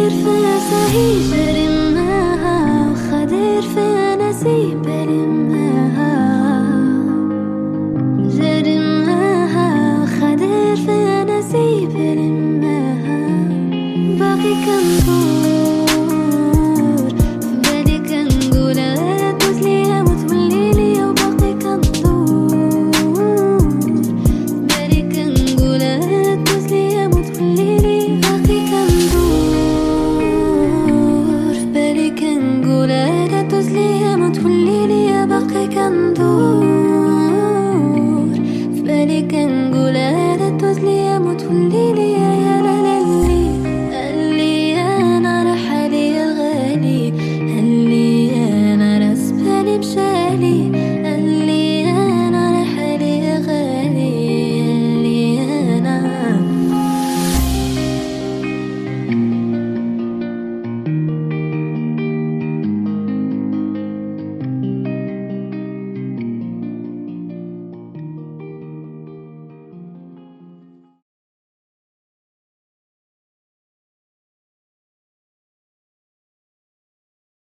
خدير في سهي جرمها وخدير في نسيب لمها جرمها وخدير في نسيب لمها باقي كندور في بالي كنقول دوز ليا وتولي ليا وباقي كندور في بالي كنقول دوز ليا وتولي ليا باقي كندور في بالي كنقول دوز ليا وتولي ليا باقي كندور في بالي كنقول دوز ليا وتولي ليا